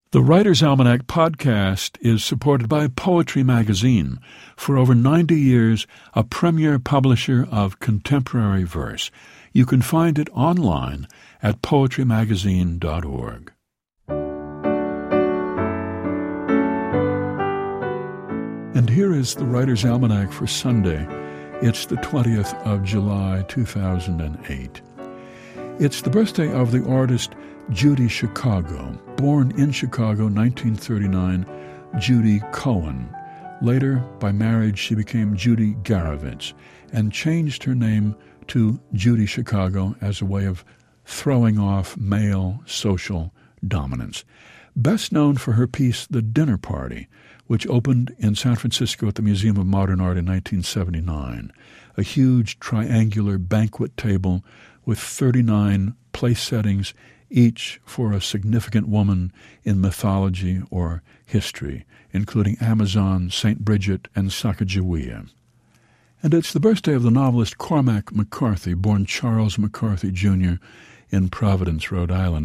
The Writer's Almanac podcast is supported by Poetry Magazine, for over 90 years a premier publisher of contemporary verse. You can find it online at poetrymagazine.org. And here is the Writer's Almanac for Sunday. It's the 20th of July, 2008. It's the birthday of the artist Judy Chicago. Born in Chicago, 1939, Judy Cohen. Later, by marriage, she became Judy Garavitz and changed her name to Judy Chicago as a way of throwing off male social dominance. Best known for her piece, The Dinner Party, which opened in San Francisco at the Museum of Modern Art in 1979. A huge triangular banquet table with 39 place settings, each for a significant woman in mythology or history, including Amazon, St. Bridget, and Sacagawea. And it's the birthday of the novelist Cormac McCarthy, born Charles McCarthy, Jr., in Providence, Rhode Island,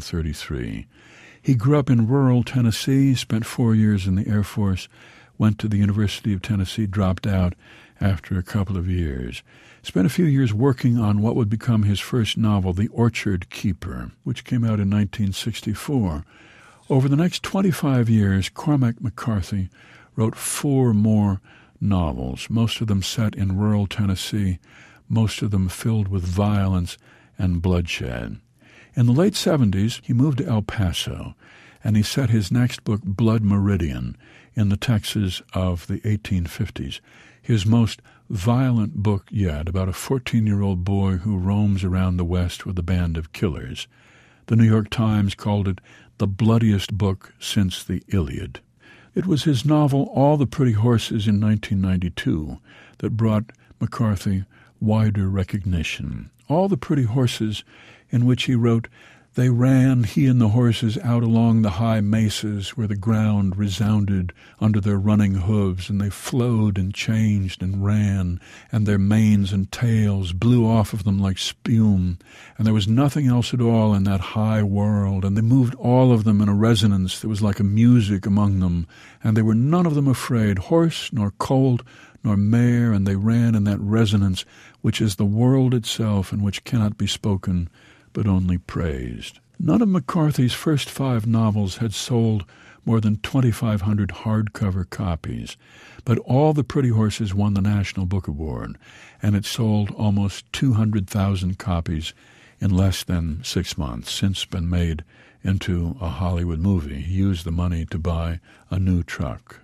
1933. He grew up in rural Tennessee, spent 4 years in the Air Force, went to the University of Tennessee, dropped out after a couple of years. Spent a few years working on what would become his first novel, The Orchard Keeper, which came out in 1964. Over the next 25 years, Cormac McCarthy wrote 4 more novels, most of them set in rural Tennessee, most of them filled with violence and bloodshed. In the late 70s, he moved to El Paso, and he set his next book, Blood Meridian, in the Texas of the 1850s. His most violent book yet, about a 14-year-old boy who roams around the West with a band of killers. The New York Times called it the bloodiest book since the Iliad. It was his novel All the Pretty Horses in 1992 that brought McCarthy wider recognition. All the Pretty Horses, in which he wrote, "They ran, he and the horses, out along the high mesas where the ground resounded under their running hooves, and they flowed and changed and ran, and their manes and tails blew off of them like spume, and there was nothing else at all in that high world, and they moved all of them in a resonance that was like a music among them, and they were none of them afraid, horse nor colt nor mare, and they ran in that resonance which is the world itself and which cannot be spoken, but only praised." None of McCarthy's first 5 novels had sold more than 2,500 hardcover copies, but All the Pretty Horses won the National Book Award, and it sold almost 200,000 copies in less than 6 months, since been made into a Hollywood movie. He used the money to buy a new truck.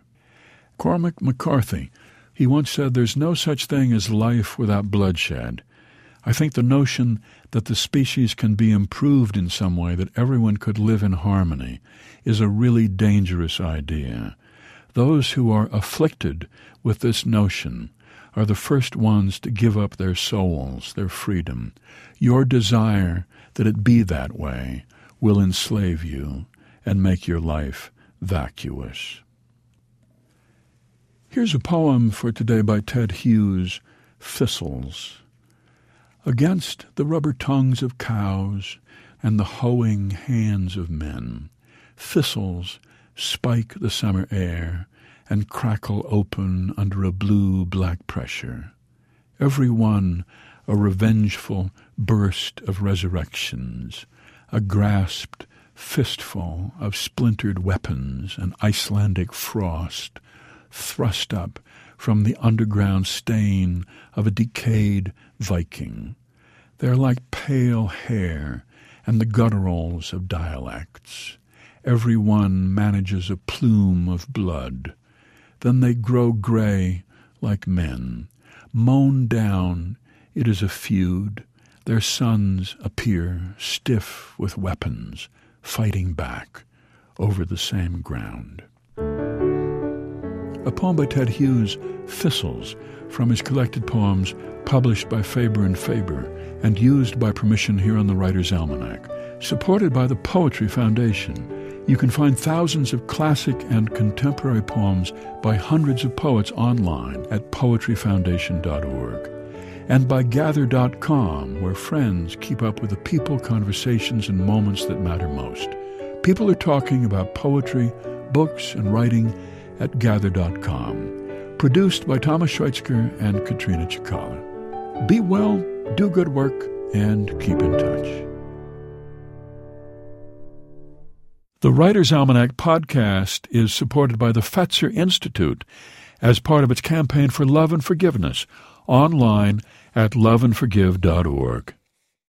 Cormac McCarthy, he once said, "There's no such thing as life without bloodshed." I think the notion that the species can be improved in some way, that everyone could live in harmony, is a really dangerous idea. Those who are afflicted with this notion are the first ones to give up their souls, their freedom. Your desire that it be that way will enslave you and make your life vacuous. Here's a poem for today by Ted Hughes, Thistles. Against the rubber tongues of cows and the hoeing hands of men, thistles spike the summer air and crackle open under a blue-black pressure. Every one a revengeful burst of resurrections, a grasped fistful of splintered weapons and Icelandic frost, thrust up from the underground stain of a decayed Viking. They're like pale hair and the gutturals of dialects. Every one manages a plume of blood. Then they grow gray like men. Mown down, it is a feud. Their sons appear stiff with weapons, fighting back over the same ground. A poem by Ted Hughes, Thistles, from his collected poems published by Faber and Faber and used by permission here on the Writer's Almanac. Supported by the Poetry Foundation, you can find thousands of classic and contemporary poems by hundreds of poets online at poetryfoundation.org. And by Gather.com, where friends keep up with the people, conversations, and moments that matter most. People are talking about poetry, books, and writing at Gather.com. Produced by Thomas Schweitzger and Katrina Chikala. Be well, do good work, and keep in touch. The Writer's Almanac podcast is supported by the Fetzer Institute as part of its campaign for love and forgiveness, online at loveandforgive.org.